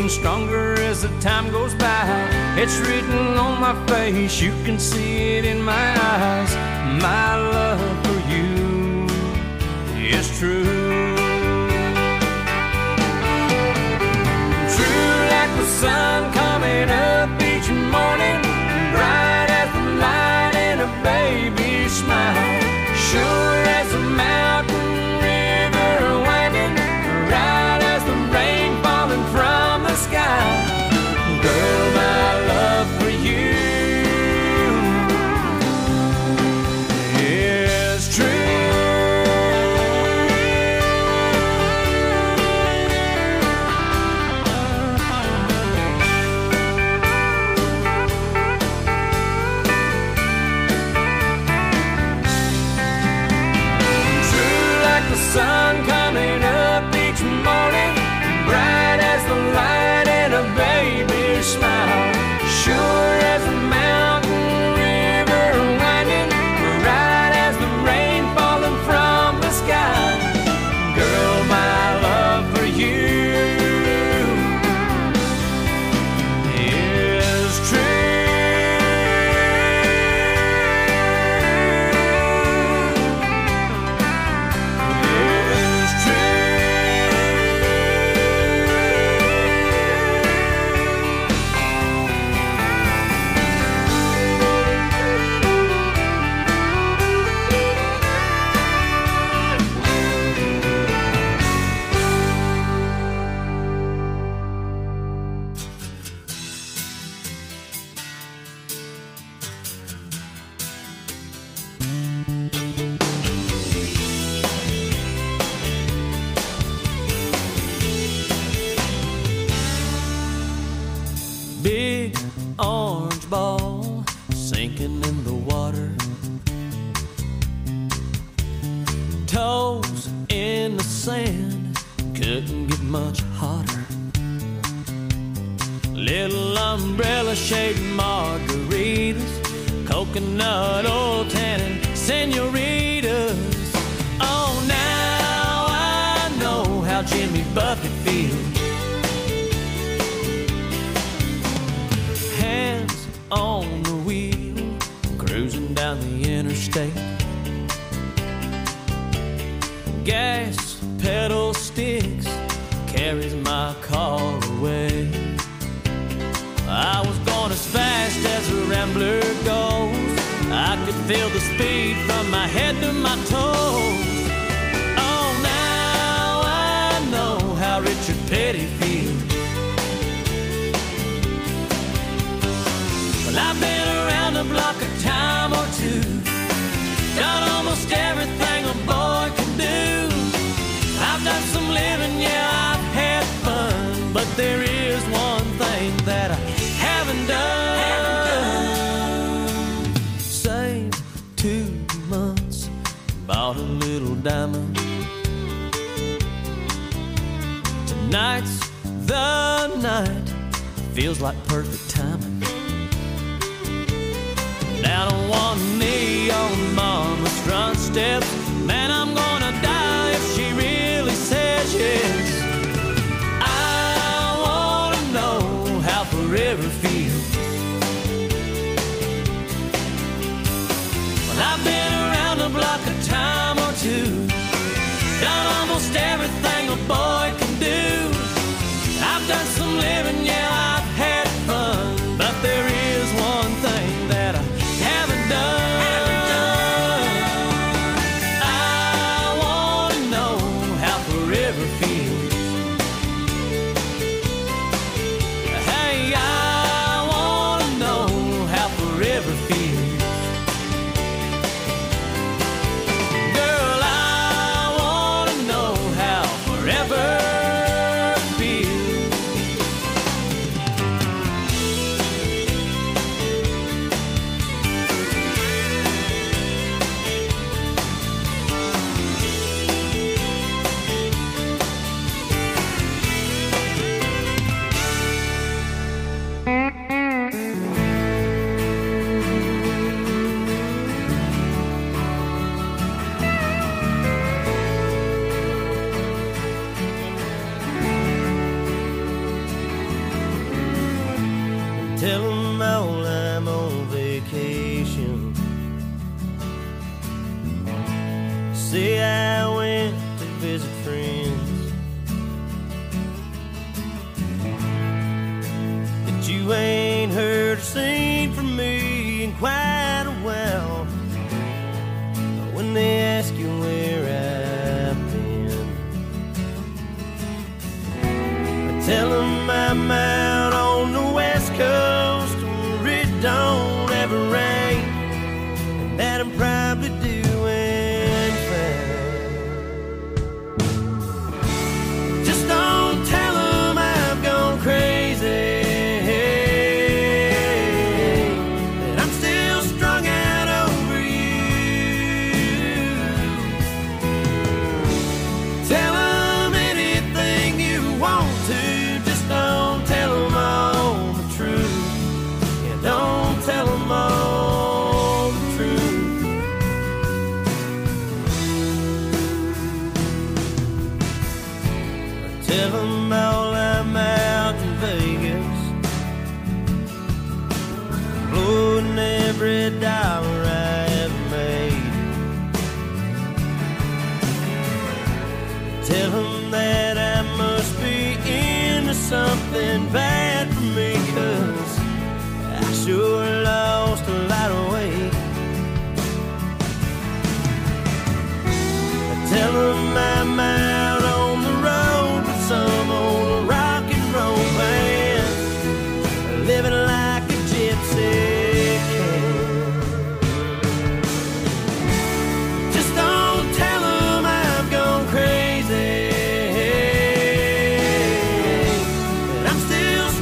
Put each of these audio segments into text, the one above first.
getting stronger as the time goes by. It's written on my face, you can see it in my eyes. My love for you is true. True like the sun coming up each morning, bright as the light in a baby's smile. Sure as a mountain river winding, right as the rain falling from the sky. Girl, my love for you is true. Sun coming up each morning, bright as the light in a baby's smile. Sure as a mountain river winding, right as the rain falling from the sky. Girl, my love for you is true. Big orange ball sinking in the water, toes in the sand, couldn't get much hotter. Little umbrella shaped margaritas, coconut oil tannin senoritas. Oh, now I know how Jimmy Buffett feels. On the wheel, cruising down the interstate. Gas pedal sticks, carries my car away. I was going as fast as a rambler goes. I could feel the speed from my head to my toes. Oh, now I know how Richard Petty feels. I've been around the block a time or two, done almost everything a boy can do. I've done some living, yeah, I've had fun, but there is one thing that I haven't done. Saved 2 months, bought a little diamond. Tonight's the night, feels like perfect timing. Down on one knee on mama's front steps, man, I'm gonna die if she really says yes. I wanna know how forever feels. Well, I've been around the block a time or two, done almost everything a boy can do. I've done some living, yeah, I've had fun, but there is one thing that I haven't done. I wanna know how forever feels. Hey, I Tell them all I'm on vacation. Say I went to visit friends, that you ain't heard or seen from me in quite a while. When they ask you where I've been, I tell them I'm out on the West Coast where it don't ever rain, and that I'm probably doing fine. Just don't tell them I've gone crazy, that I'm still strung out over you. Tell them anything you want to, just don't tell them all the truth. Yeah, don't tell them all the truth. Tell them all I'm out in Vegas, blowing every dollar I ever made. Tell them that I must be into something bad for me, 'cause I sure lost a lot of weight. Tell them I'm out on the road with some old rock and roll band, living like a gypsy can. Just don't tell them I've gone crazy, that I'm still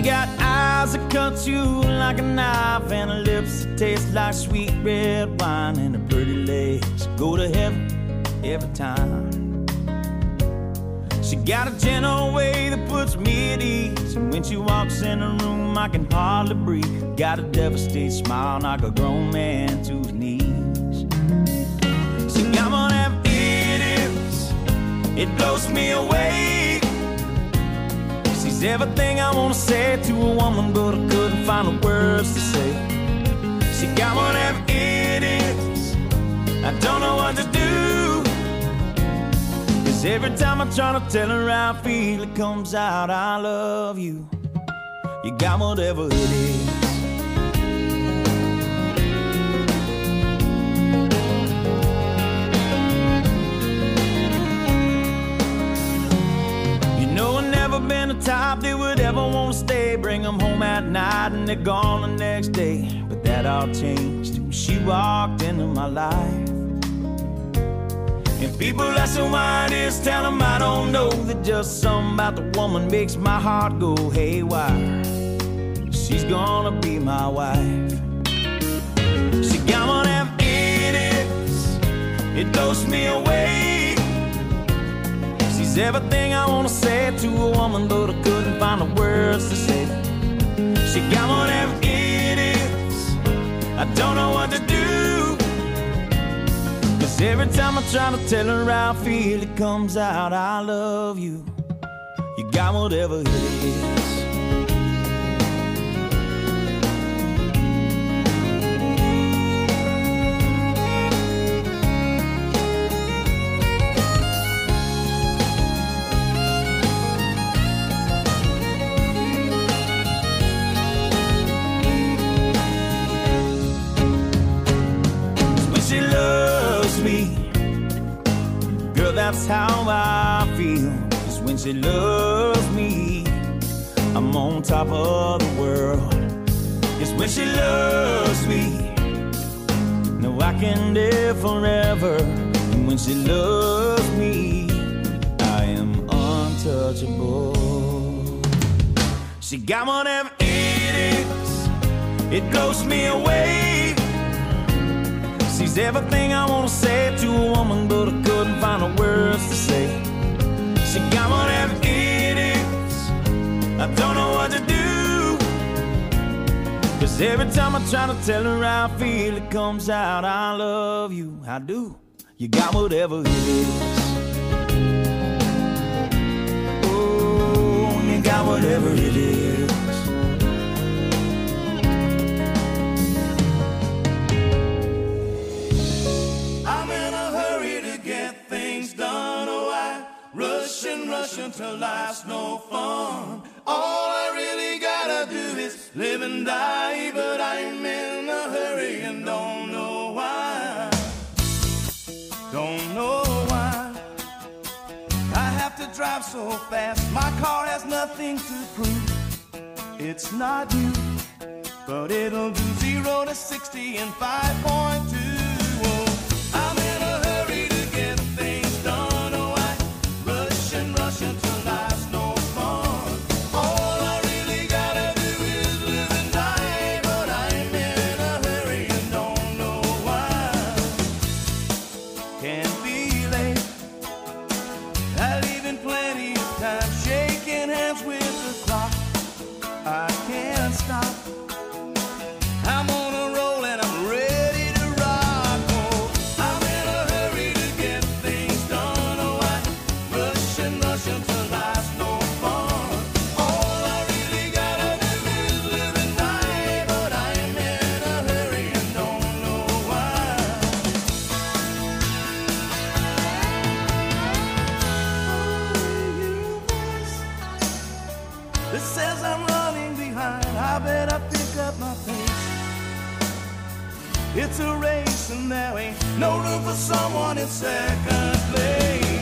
got eyes that cut you like a knife, and her lips that taste like sweet red wine, and her pretty legs go to heaven every time. She got a gentle way that puts me at ease, and when she walks in the room I can hardly breathe. Got a devastating smile, knock a grown man to his knees. She got one of them idiots, it blows me away. She's everything I wanna say to a woman, but I couldn't find the words to say. She got one of them idiots, I don't know what to do. Cause every time I try to tell her how I feel, it comes out, I love you. You got whatever it is. You know I've never been the type that would ever want to stay. Bring them home at night and they're gone the next day. But that all changed when she walked into my life. And people ask me why it is, tell them I don't know. That just something about the woman makes my heart go haywire. She's gonna be my wife. She got one of them idiots, it blows me away. She's everything I wanna say to a woman, but I couldn't find the words to say. She got one of them idiots, I don't know what to do. Cause every time I try to tell her how I feel, it comes out, I love you. You got whatever it is. That's how I feel. Cause when she loves me, I'm on top of the world. Cause when she loves me, no, I can live forever. And when she loves me, I am untouchable. She got one of them idiots, it blows me away. She's everything I wanna say to a woman, but I couldn't find the words to say. She got one of them idiots, I don't know what to do. Cause every time I try to tell her how I feel, it comes out, I love you, I do. You got whatever it is. Oh, you got whatever it is. Rushing till life's no fun. All I really gotta do is live and die, but I'm in a hurry and don't know why. Don't know why I have to drive so fast. My car has nothing to prove. It's not you, but it'll do 0 to 60 in 5.2. It's a race and there ain't no room for someone in second place.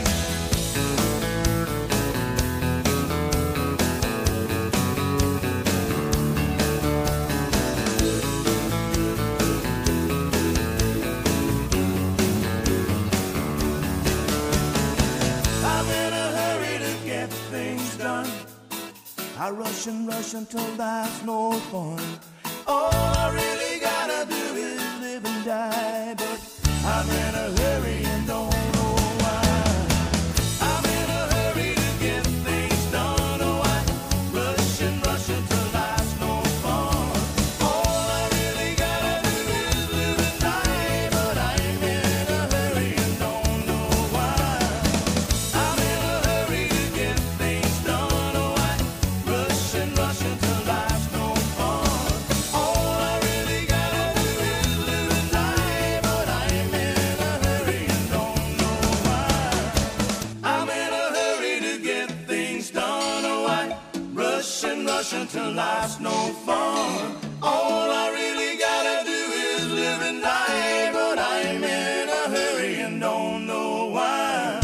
I'm in a hurry to get things done. I rush rush until there's no fun. All I really gotta do is live and die, but I'm in a hurry and don't know why. I'm in a hurry to get things done. Oh, I rush until there's no fun. All I really gotta do is live and die, but I'm in a hurry and don't know why. I'm in a hurry to get things done. Oh, I rush until there's no fun. All I really gotta do is live and die, but I'm in a hurry and don't know why. I'm in a hurry to get things done. Oh, I rush until there's no fun. All I really gotta do is live and die, but I'm in a hurry and don't know why.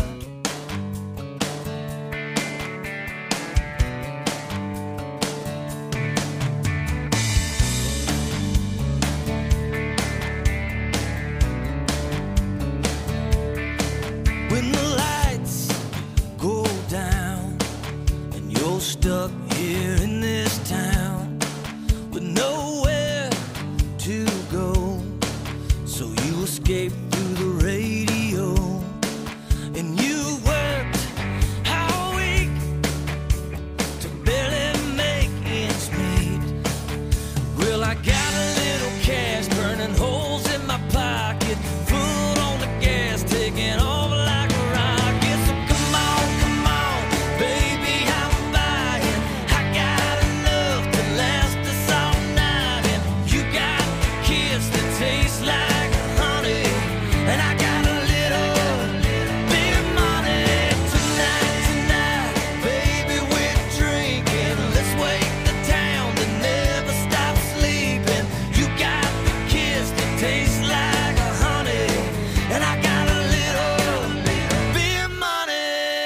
When the lights go down and you're stuck here in this town with nowhere to go, so you escape through the radio, and you worked all week to barely make ends meet. Well, I got a little cash burning holes in my pocket, foot on the gas, taking off like a rocket. So come on, baby, I'm buying. I got enough to last us all night, and you got a kiss that tastes like honey, and I got a little bit of money. Tonight, baby, we're drinking. Let's wake the town that never stops sleeping. You got the kiss that tastes like honey, and I got a little bit of money.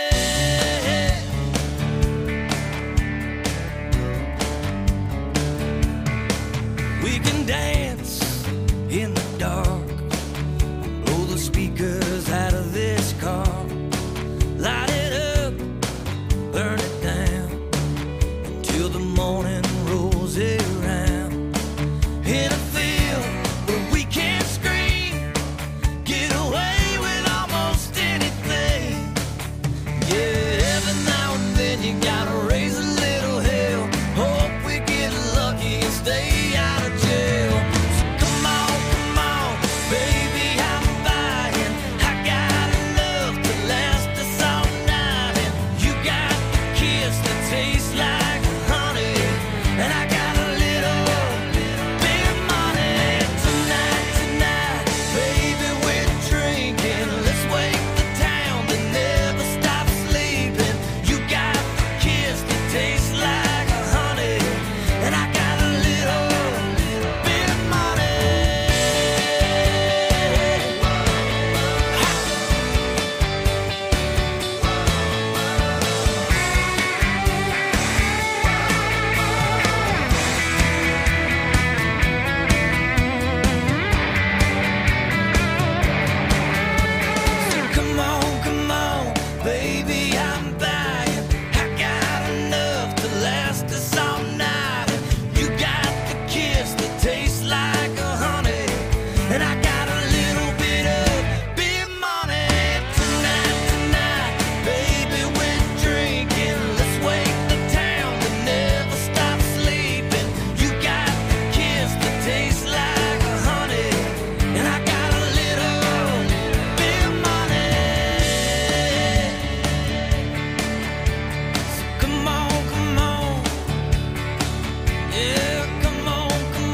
We can dance in the dark, blow the speakers out of this car, light it up, burn it down, until the morning rolls around. In a field where we can't scream, get away with almost anything. Yeah, every now and then you gotta raise a little hell, hope we get lucky and stay out of jail. So come on, baby, I'm buying. I got enough to last us all night, and you got the kiss that tastes like honey, and I got a little bit of money. Tonight, baby, we're drinking. Let's wake the town that never stops sleeping. You got the kiss that tastes like honey, and I got a little bit of money. So come on, baby, I'm buying. I got enough to last us all night. You got the kiss that tastes like honey, and I got a little bit of money. Tonight, baby, we're drinking. Let's wake the town that never stops sleeping. You got the kiss that tastes like honey, and I got a little bit of money. So come on, yeah, come on.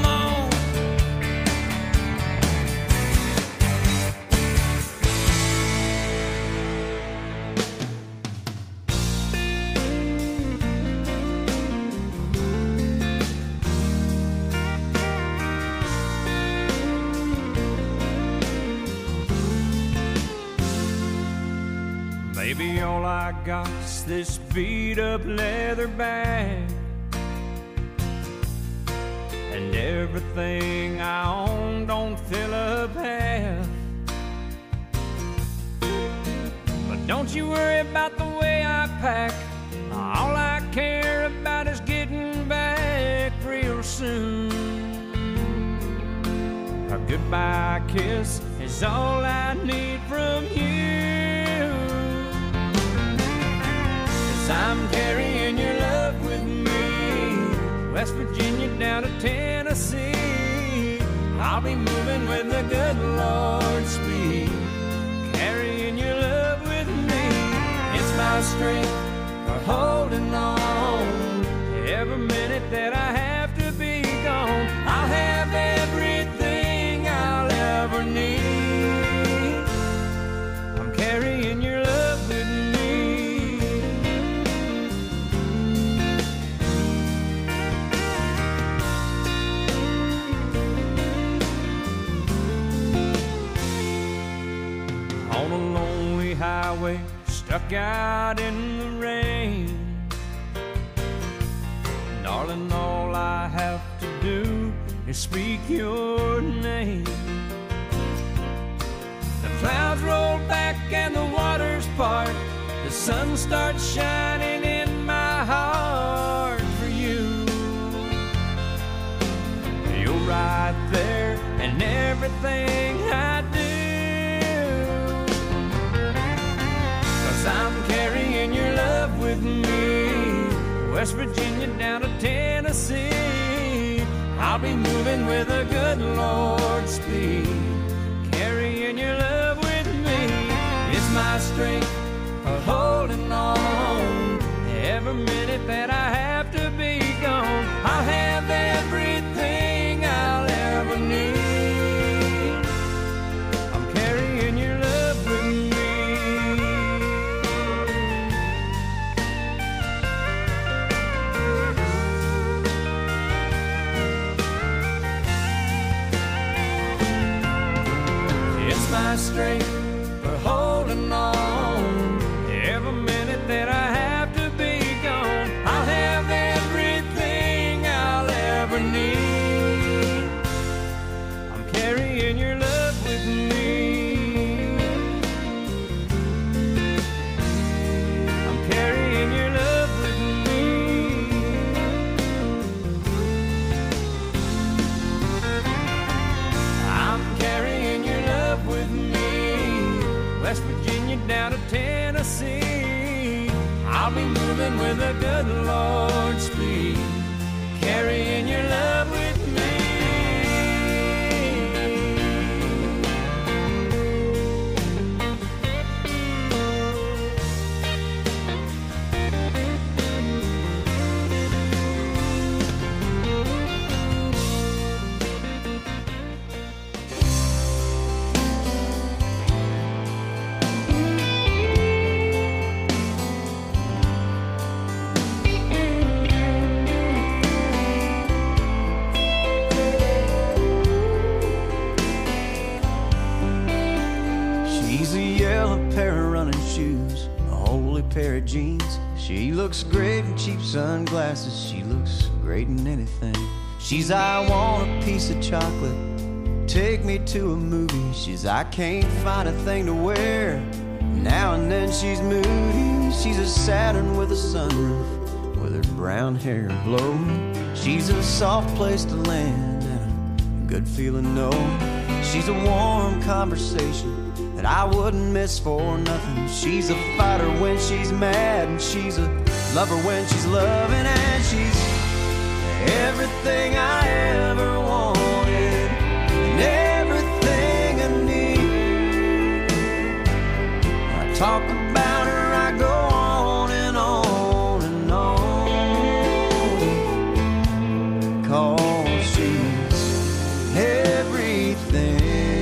Baby, all I got's this beat up leather bag, and everything I own don't fill up half. But don't you worry about the way I pack. All I care about is getting goodbye kiss is all I need from you. 'Cause I'm carrying your love with me, West Virginia down to Tennessee. I'll be moving with the good Lord's speed, carrying your love with me. It's my strength for holding on. Every minute that I have to be gone, I'll have everything I'll ever need. I'm carrying your love with me. On a lonely highway, stuck out in the rain, darling, all I have to do is speak your name. The clouds roll back and the waters part, the sun starts shining in my heart for you. You're right there in everything I do, 'cause I'm carrying your love with me, West Virginia down to Tennessee. I'll be moving with a good Lord's speed, carrying your love with me. It's my strength for holding on. Every minute that I have to be gone, I'll have everything I'll ever need. I'm carrying your love with me. My strength for holding on. Every minute that I have to be gone, I'll have everything I'll ever need. I'm carrying your love with me. I'm carrying your love with me. I'm carrying your love with me, West Virginia down to Tennessee. I'll be moving with a good Lord's speed, carrying your love with me. Pair of jeans. She looks great in cheap sunglasses. She looks great in anything. She's I want a piece of chocolate, take me to a movie. She's I can't find a thing to wear. Now and then she's moody. She's a Saturn with a sunroof, with her brown hair blowing. She's a soft place to land and a good feeling no. She's a warm conversation that I wouldn't miss for nothing. She's a fighter when she's mad, and she's a lover when she's loving, and she's everything I ever wanted and everything I need. When I talk about her, I go on and on and on, 'cause she's everything.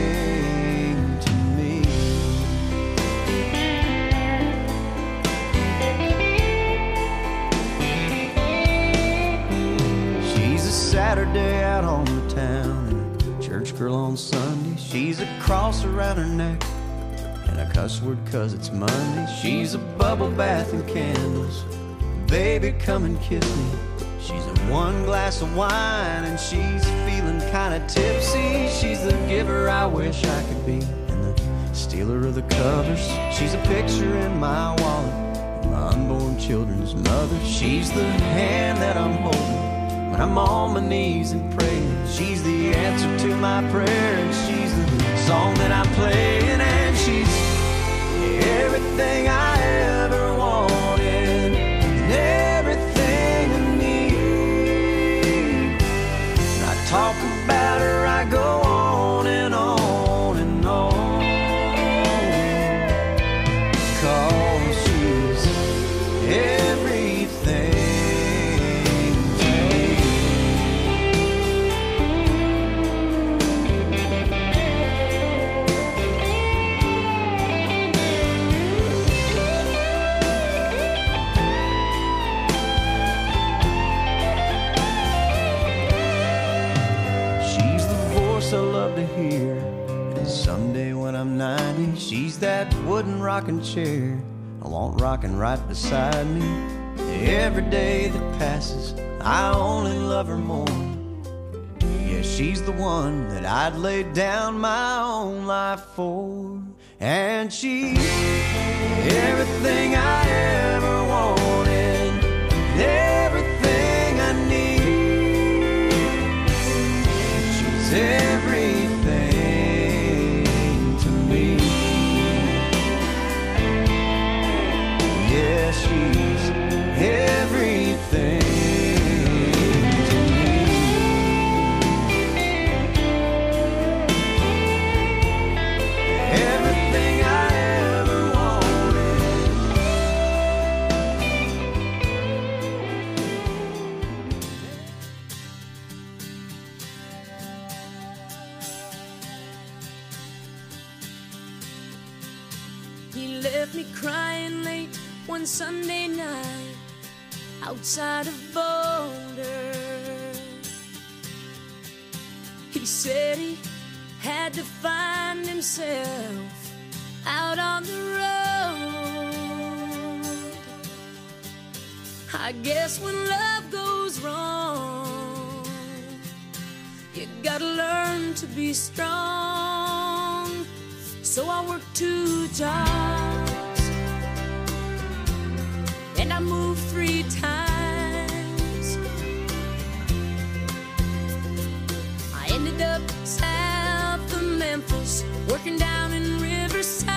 Saturday out on the town and a church girl on Sunday. She's a cross around her neck and a cuss word 'cause it's Monday. She's a bubble bath and candles. Baby, come and kiss me. She's a one glass of wine and she's feeling kinda tipsy. She's the giver I wish I could be and the stealer of the covers. She's a picture in my wallet, my unborn children's mother. She's the hand that I'm holding when I'm on my knees and praying. She's the answer to my prayer, and she's the song that I'm playing, and she's everything I ever wanted, and everything I need. When I talk about her, I go on and on and on, 'cause she's everything to me. She's the voice I love to hear, and someday when I'm 90, she's that wooden rocking chair I want rocking right beside me. Every day that passes, I only love her more. Yeah, she's the one that I'd lay down my own life for. And she's everything I ever wanted, everything I need. She's everything to me. Yeah, she's everything to me. Everything I ever wanted. He left me crying late one Sunday night outside of Boulder. He said he had to find himself out on the road. I guess when love goes wrong, you gotta learn to be strong. So I worked 2 jobs and I moved 3 times. I ended up south of Memphis, working down in Riverside.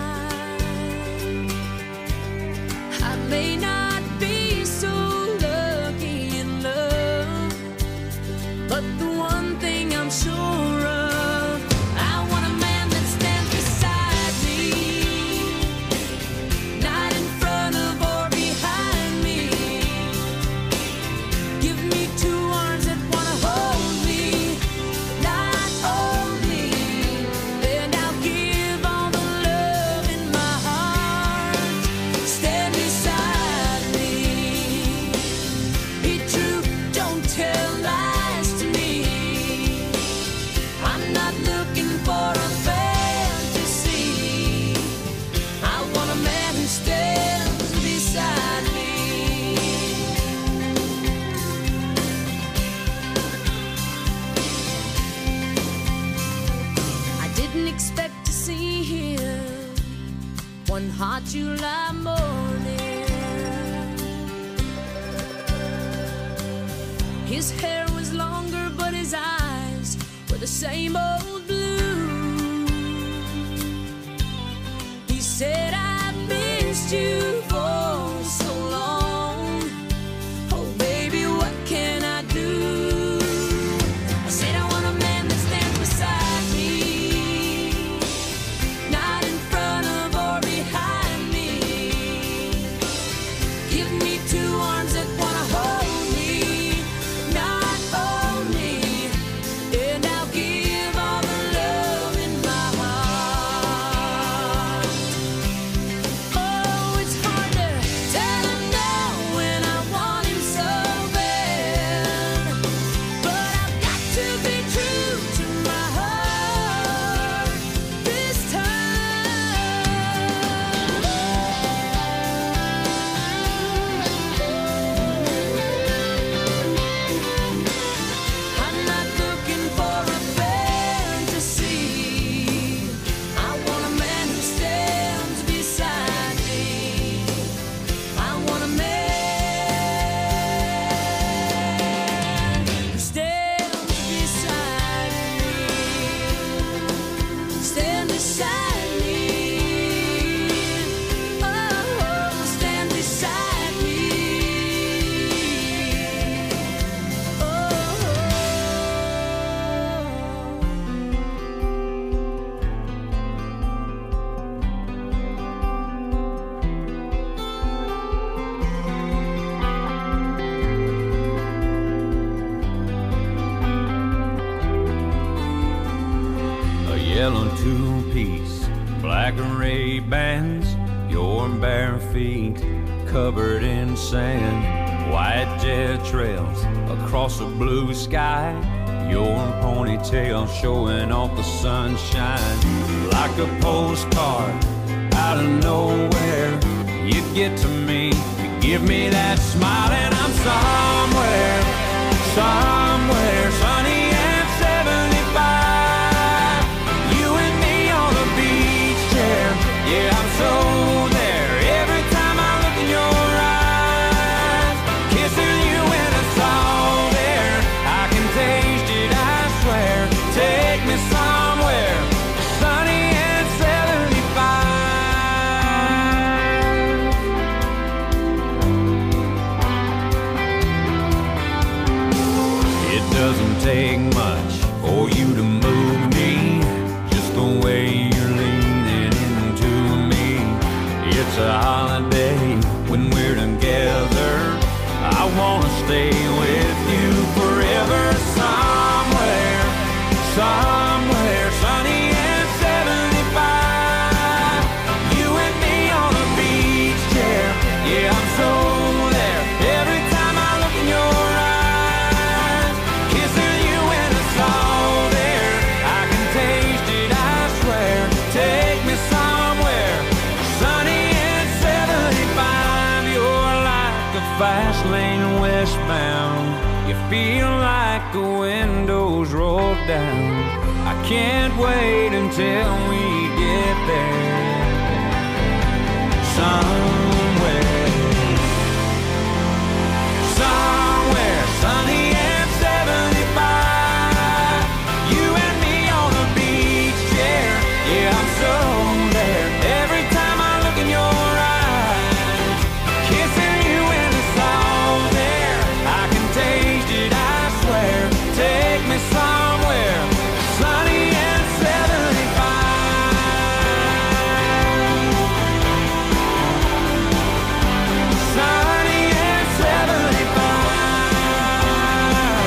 I may not be so lucky in love, but the one thing I'm sure of, I want a man that stands beside me, not in front of or behind me. Give me 2 arms that wanna hold me, not only, and I'll give all the love in my heart. Stand beside me, be true, don't tell lies to me. I'm not looking for a fantasy, I want a man who stands beside me. I didn't expect to see him one hot July morning. His hair was longer, but his eyes were the same old blue. He said, I've missed you for so long. Oh, baby, what can I do? I said, I want a man that stands beside me, not in front of or behind me. Give me 2 arms that wanna hold me, not only, and I'll give all yellow two-piece, black Ray-Bans, your bare feet covered in sand, white jet trails across a blue sky, your ponytail showing off the sunshine. Like a postcard out of nowhere, you get to me, you give me that smile, and I'm somewhere, somewhere sunny and 75. You and me on the beach chair, yeah, I'm so there. Every time I look in your eyes, kissing you in a salt air, I can taste it, I swear. Take me somewhere sunny and 75. It doesn't take much for you to move me, just the way you're leaning into me. It's a holiday when we're together, I wanna stay with you forever. Somewhere, somewhere sunny and 75. You and me on a beach chair, yeah, I'm so there. Every time I look in your eyes, kissing you in the salt air, I can taste it, I swear. Take me somewhere sunny and 75. You're like a fast lane westbound, you feel like the windows roll down. I can't wait until we get there. Somewhere, somewhere sunny and 75. You and me on a beach chair, yeah, I'm so there. Every time I look in your eyes, kissing you in the salt air, I can taste it, I swear. Take me somewhere sunny and 75. Sunny and 75.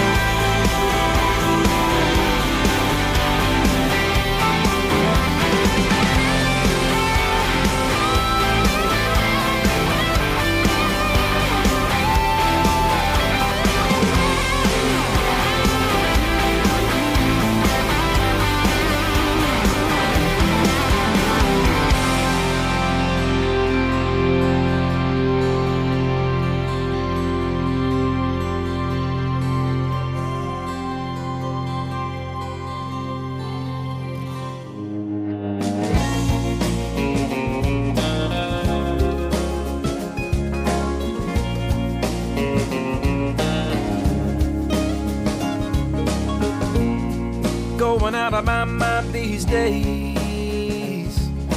Going out of my mind these days,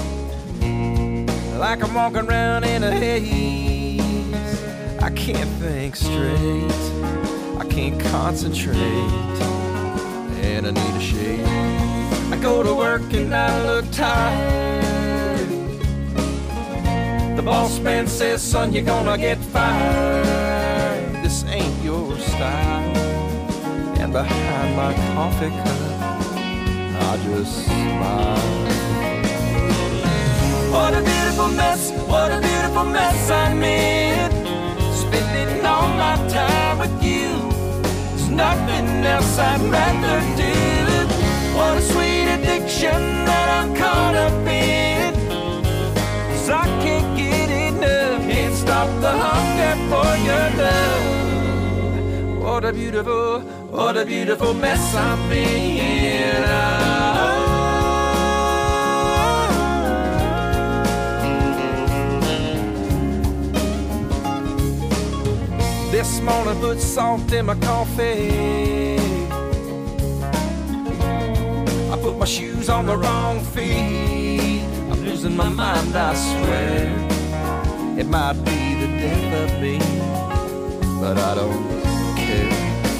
like I'm walking around in a haze. I can't think straight, I can't concentrate, and I need a shave. I go to work and I look tired. The boss man says, son, you're gonna get fired. This ain't your style. And behind my coffee cup, I just smile. What a beautiful mess, what a beautiful mess I'm in. Spending all my time with you, there's nothing else I'd rather do. What a sweet addiction that I'm caught up in, 'cause I can't get enough, can't stop the hunger for your love. What a beautiful mess I'm in. This morning put salt in my coffee, I put my shoes on the wrong feet. I'm losing my mind, I swear. It might be the death of me, but I don't care.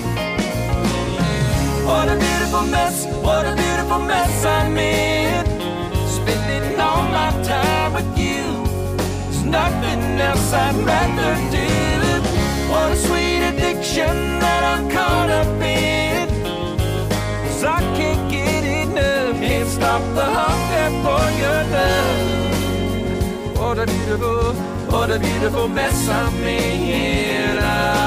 What a beautiful mess, what a beautiful mess I'm in. Spending all my time with you, there's nothing else I'd rather do. What a sweet addiction that I'm caught up in, 'cause I can't get enough, can't stop what a beautiful mess I'm in.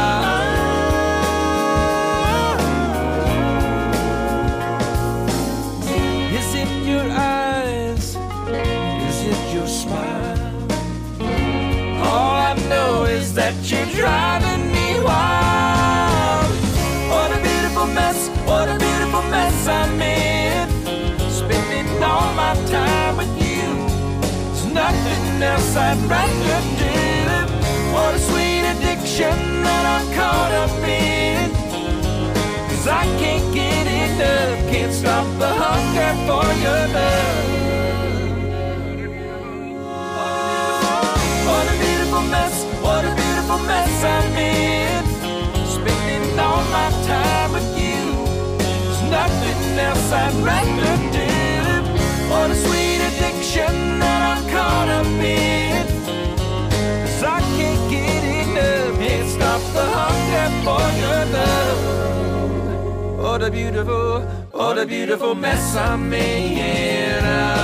Is it your eyes? Is it your smile? All I know is that you're driving me wild. What a beautiful mess I'm in. Spending all my time with you. There's nothing else I'd rather do. What a sweet addiction that I'm caught up in. 'Cause I can't get enough, can't stop the hunger for your love. What a beautiful mess I'm in. Spending all my time with you. There's nothing else I'd rather do. What a sweet addiction that I'm caught up in. 'Cause I can't get enough, can't stop the hunger for your love. What a beautiful mess I'm in.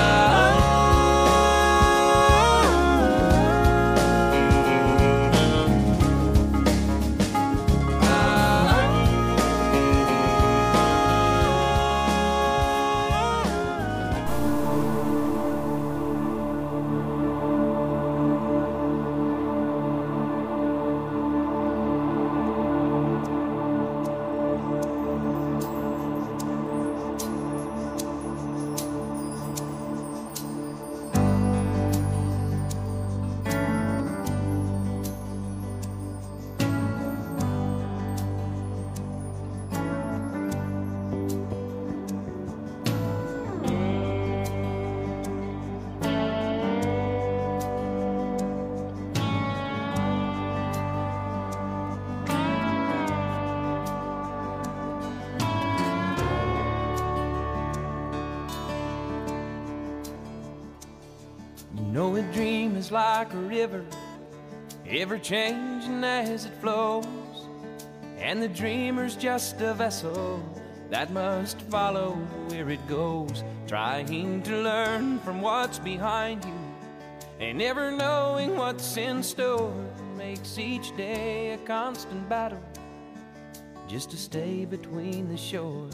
know a dream is like a river, ever changing as it flows, and the dreamer's just a vessel that must follow where it goes, trying to learn from what's behind you and never knowing what's in store. Makes each day a constant battle just to stay between the shores.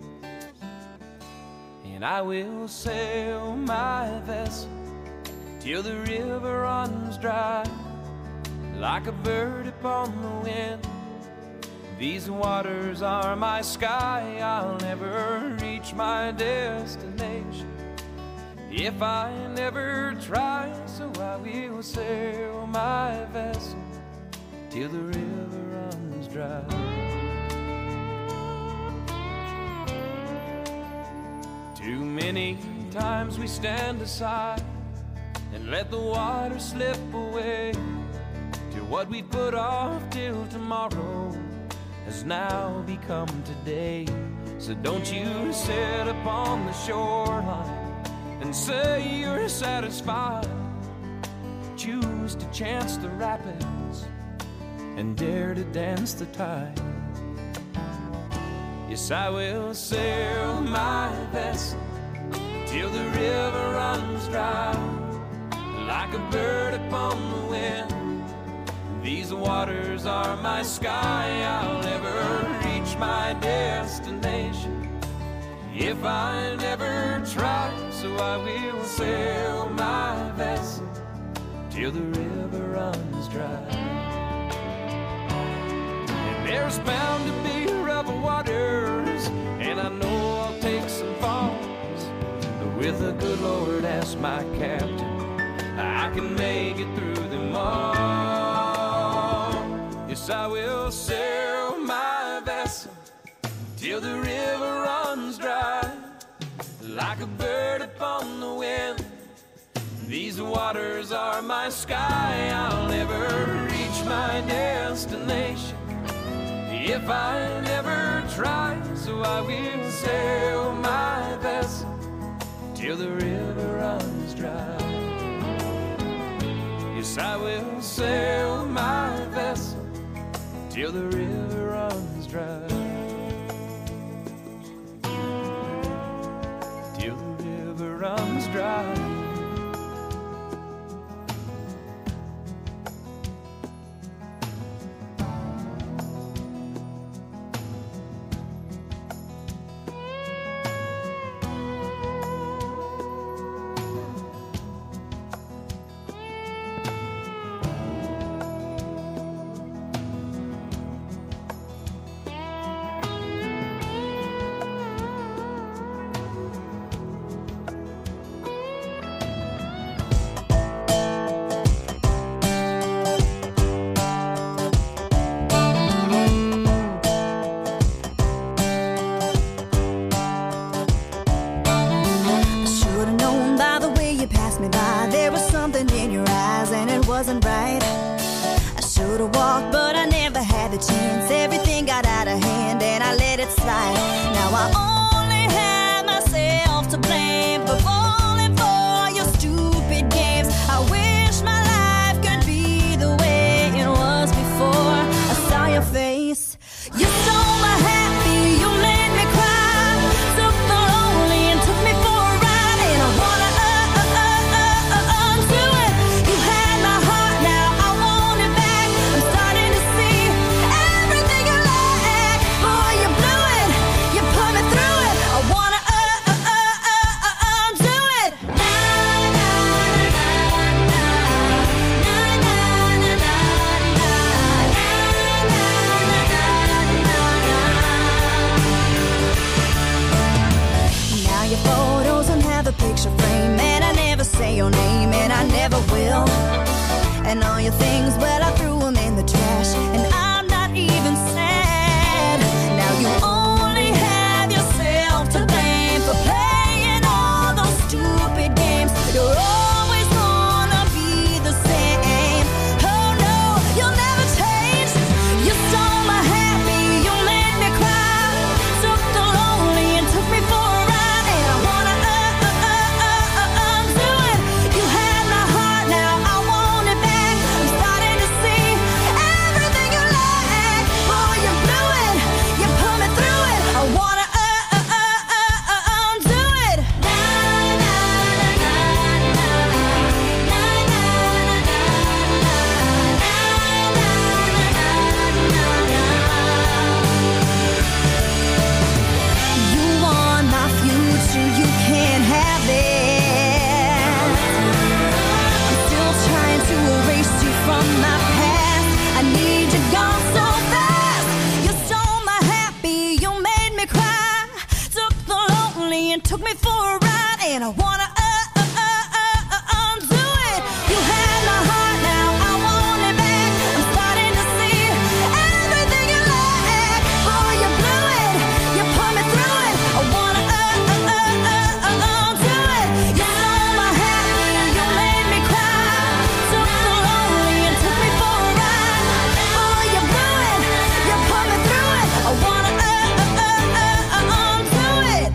And I will sail my vessel till the river runs dry, like a bird upon the wind. These waters are my sky, I'll never reach my destination if I never try. So I will sail my vessel till the river runs dry. Too many times we stand aside and let the water slip away, till what we put off till tomorrow has now become today. So don't you sit upon the shoreline and say you're satisfied. Choose to chance the rapids and dare to dance the tide. Yes, I will sail my vessel till the river runs dry, like a bird upon the wind. These waters are my sky, I'll never reach my destination if I never try. So I will sail my vessel till the river runs dry. And there's bound to be rough waters, and I know I'll take some falls, but with the good Lord as my captain, I can make it through them all. Yes, I will sail my vessel till the river runs dry, like a bird upon the wind. These waters are my sky, I'll never reach my destination if I never try. So I will sail my vessel till the river runs dry. Yes, I will sail my vessel till the river runs dry. Till the river runs dry. wasn't right. I should've walked, but I never had the chance. Everything got out of hand and I let it slide. Now I only have myself to blame for falling for your stupid games. I wish my life could be the way it was before I saw your face. You stole my happy, you made me cry. Took the lonely and took me for a ride. And I wanna undo it. You had my heart, now I want it back. I'm starting to see everything you lack. Boy, you blew it, you put me through it. I wanna undo it. Na na na na na na na na na. Now your photos don't have a picture frame, and I never say your name, and I never will. And all your things, well, I threw them in the trash, and I'm not even sad. Now you only have yourself to blame for playing all those stupid games. You're always gonna be the same. Oh no, you'll never change. You stole my happy, you made me cry. Took the lonely and took me for a ride. And I wanna undo it. You had my heart, now I want it back. I'm starting to see everything you lack. Boy, you blew it, you put me through it. I wanna undo it. Na na na na na na You want my future, you can't have it. I'm still trying to erase you from my past. I need you gone so fast. You stole my happy, you made me cry. Took the lonely and took me for a ride. And I wanna undo it. You had my heart, now I want it back. I'm starting to see everything you lack. Boy, you blew it, you put me through it. I wanna undo it. You stole my happy, you made me cry. Took the lonely and took me for a ride. Boy, you blew it, you put me through it. I wanna undo it.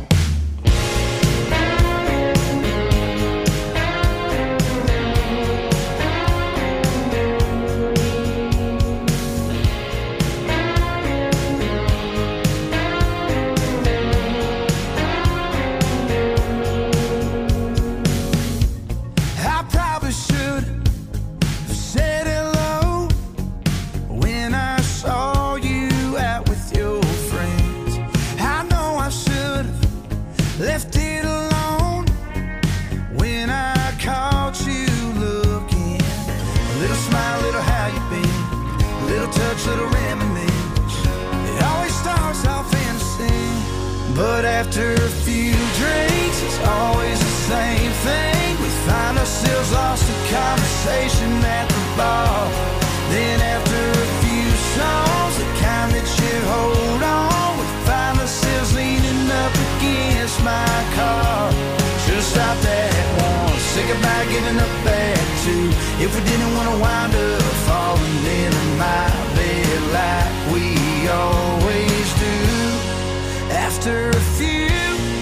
I probably should have said hello when I saw you out with your friends. I know I should have left it alone when I caught you looking. A little smile, little how you been, a little touch, little reminiscence. It always starts off innocent, but after a few drinks, it's always the same thing. We find ourselves lost in conversation at the bar. Then after a few songs, the kind that you hold on, we find ourselves leaning up against my car. Should've stopped at one, say goodbye, giving up at two. If we didn't wanna wind up falling into my bed like we always do. After a few,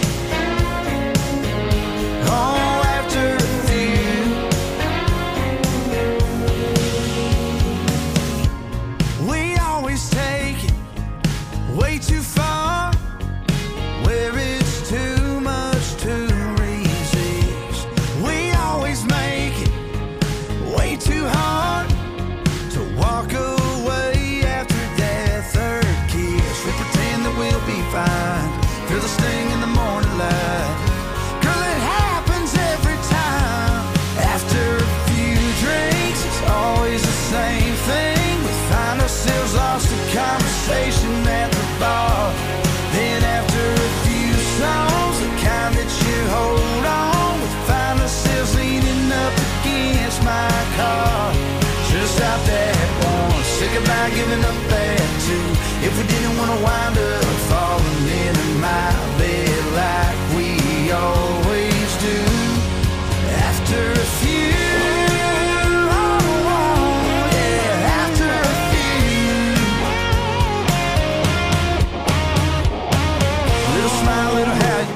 oh, after a few, we always take it way too far, where it's too much to resist. We always make it way too hard to walk away after that third kiss. We pretend that we'll be fine, feel the sting in the morning light. Girl, it happens every time. After a few drinks, it's always the same thing. We find ourselves lost in conversation at the bar. Then after a few songs, the kind that you hold on, we find ourselves leaning up against my car. Should've stopped at one, say goodbye, giving up at two. If we didn't wanna wind up falling into my bed like we always do. After a few, oh,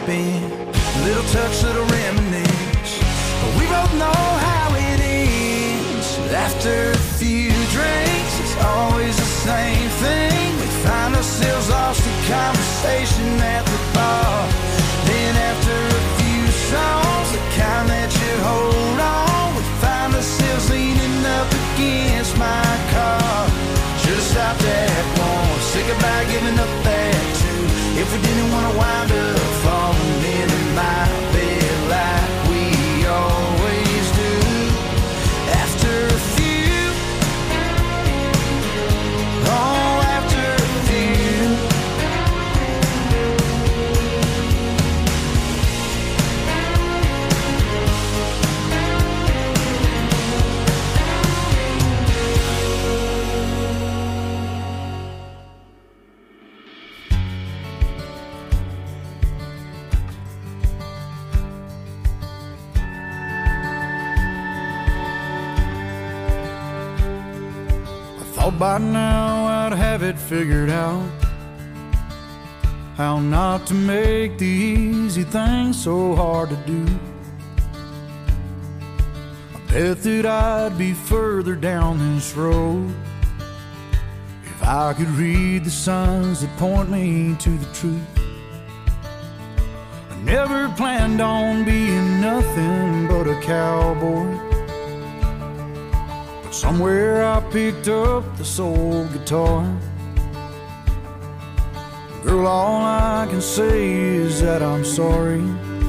been. Little touch, little reminisce. But we both know how it ends. After a few drinks, it's always the same thing. We find ourselves lost in conversation at the bar. Then after a few songs, the kind that you hold on, we find ourselves leaning up against my car. Should've stopped at one, say goodbye, giving up that two. If we didn't wanna wind up falling into my bed like we always do. After a few, oh, after a few. Thought by now I'd have it figured out, how not to make the easy things so hard to do. I bet that I'd be further down this road if I could read the signs that point me to the truth. I never planned on being nothing but a cowboy. Somewhere I picked up the soul guitar. Girl, all I can say is that I'm sorry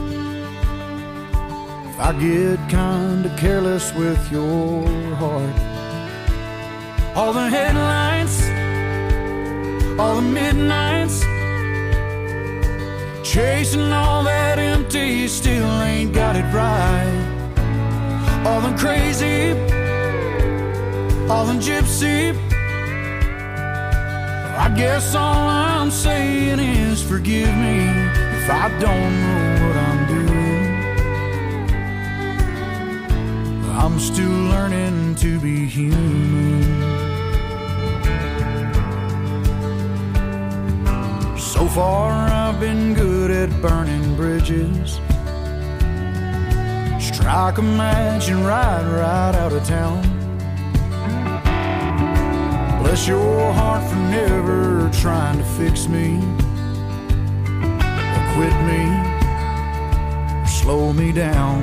if I get kinda careless with your heart. All the headlights, all the midnights, chasing all that empty, still ain't got it right. All the crazy, all in gypsy, I guess all I'm saying is forgive me if I don't know what I'm doing. I'm still learning to be human. So far I've been good at burning bridges. Strike a match and ride right out of town. Bless your heart for never trying to fix me, or quit me, or slow me down.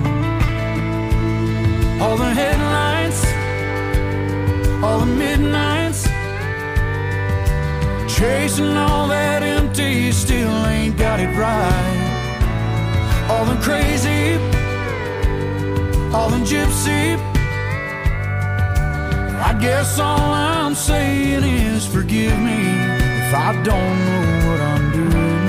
All the headlights, all the midnights, chasing all that empty, still ain't got it right. All the crazy, all the gypsy, I guess all I'm saying is forgive me if I don't know what I'm doing.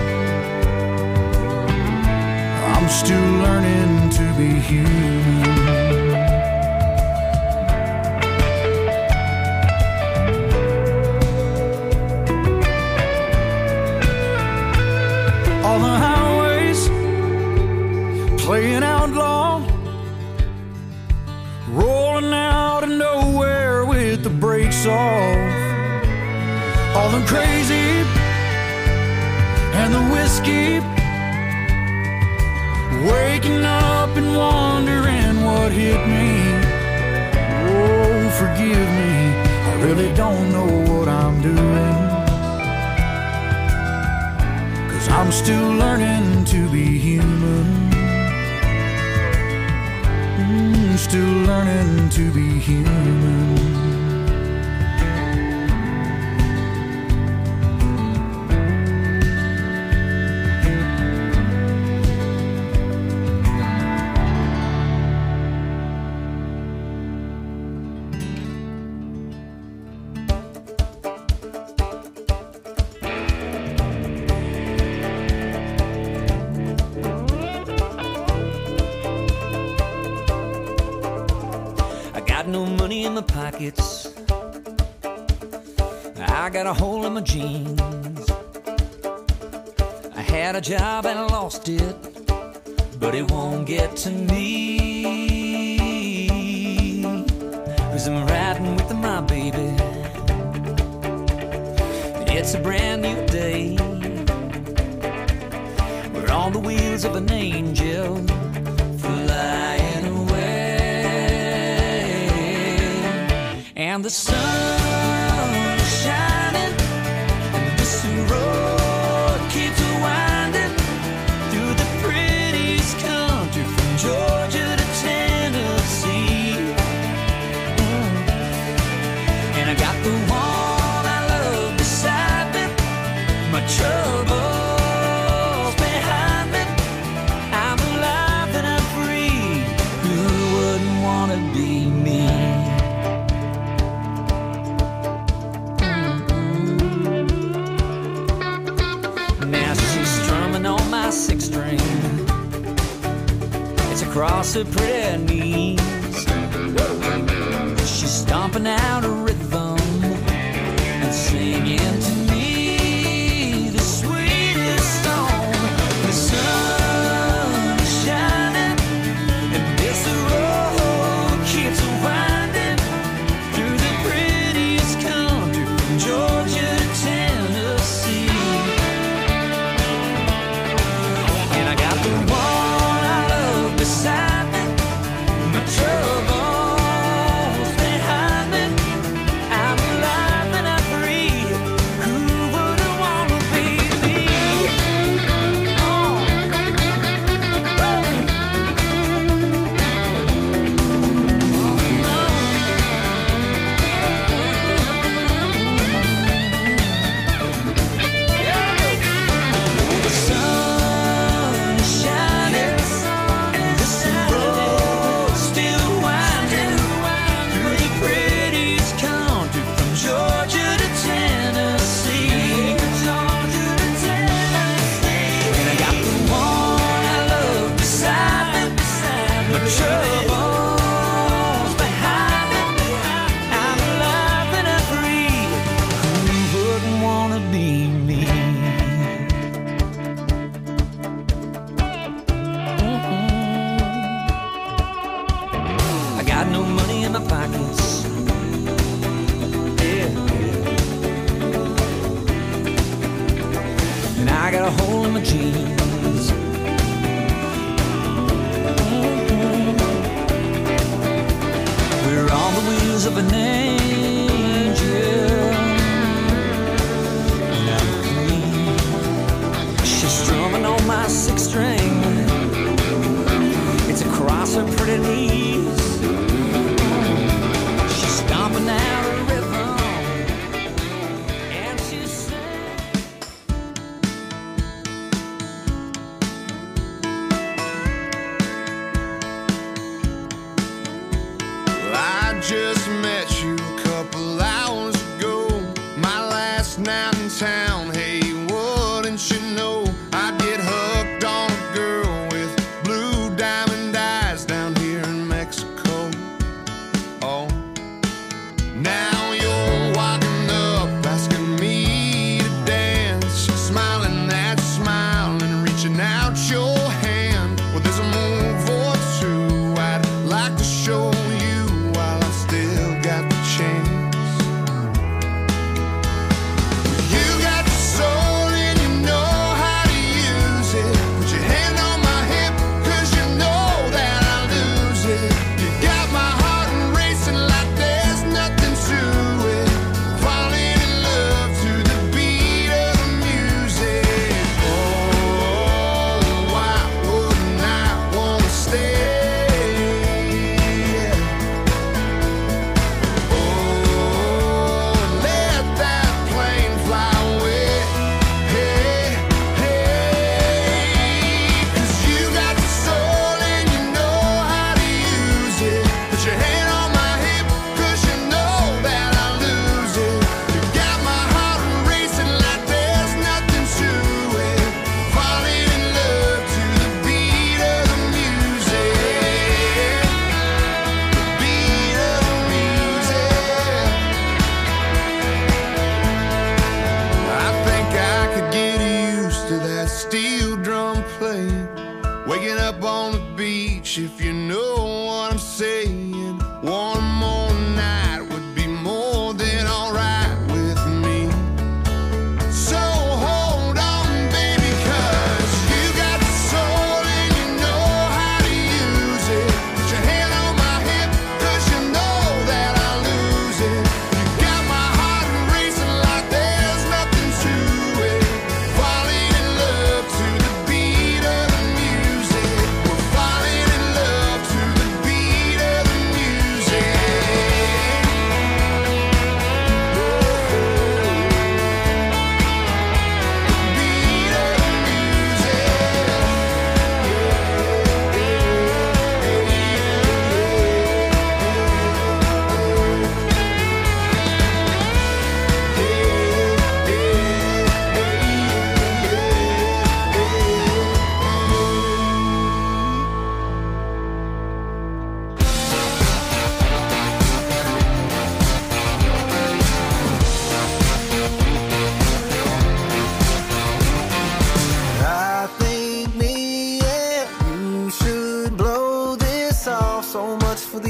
I'm still learning to be human. All the highways playing outlaw, rolling out of nowhere with the brakes off. All the crazy and the whiskey, waking up and wondering what hit me. Oh, forgive me, I really don't know what I'm doing, 'cause I'm still learning to be human. Still learning to be human. No money in my pockets, I got a hole in my jeans. I had a job and I lost it, but it won't get to me, 'cause I'm riding with my baby. It's a brand new day, we're on the wheels of an angel flying away. And the sun is shining, and this road keeps winding through the prettiest country from Georgia to Tennessee. And I got the one I love beside me, my troubles behind me. I'm alive and I'm free. Who wouldn't wanna be me? Now she's strumming on my six string. It's across her pretty knees. She's stomping out a rhythm and singing to me the sweetest song. The sun is shining, and this road keeps winding through the prettiest country from Georgia to Tennessee. And I got the one I love beside me, my troubles behind me. I'm alive and I'm free. Who wouldn't wanna be me? The sun is shining, and this road still winding through the prettiest country from Georgia to Tennessee. And I got the one I love beside me, my troubles behind me. I'm alive and I'm free. Who wouldn't wanna be me? I got no money in my pockets. Yeah. And I got a hole in my jeans. We're on the wheels of an angel. And I'm clean. She's strumming on my six string. It's across her pretty knees. She's stomping out a rhythm, and she's saying, Well, I just met you a couple hours ago. My last night in town. Hey, wouldn't you know I'd get hooked on a girl with blue diamond eyes down here in Mexico. Oh, now you're walking up, asking me to dance, smiling that smile and reaching out your hand. Well, there's a move or two I'd like to show you while I still got the chance. You got the soul and you know how to use it. Put your hand on my hip, 'cause you know that I'll lose it. You got my heart racing like there's nothing to it. Falling in love to the beat of the music. Oh, why wouldn't I wanna stay? Oh, let that plane fly away. Hey, hey, 'cause you got the soul and you know how to use it. Put your hand on my hip, 'cause you know that I'll lose it. You got my heart racing like there's nothing to it. Falling in love to the beat of the music. The beat of the music. I think I could get used to that steel drum playing. Waking up on the beach, if you know what I'm saying. One more night would be more than alright with me. So hold on, baby, 'cause you got the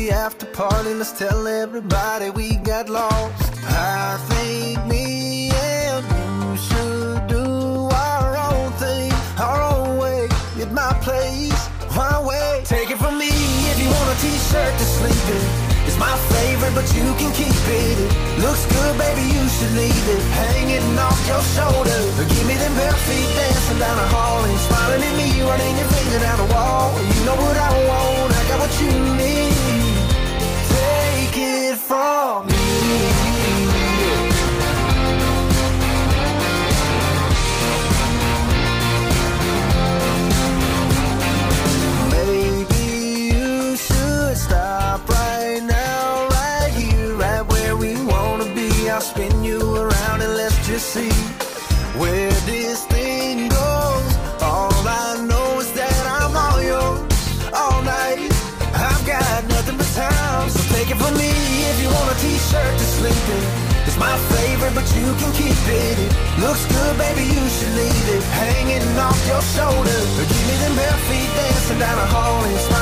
the after party, let's tell everybody we got lost. I think me and you should do our own thing, our own way, at my place, my way. Take it from me, if you want a t-shirt to sleep in, it's my favorite, but you can keep it. It looks good, baby, you should leave it hanging off your shoulder. Give me them bare feet dancing down the hall and smiling at me, running your finger down the wall. You know what I want, I got what you need. Take it from me. Maybe you should stop right now, right here, right where we wanna be. I'll spin you around and let's just see where this thing goes. All I know is that I'm all yours all night. I've got nothing but time, so take it from me. If you want a t-shirt to sleep in, it's my favorite, but you can keep it. It looks good, baby, you should leave it hanging off your shoulder. Give me them bare feet dancing down the hall and smile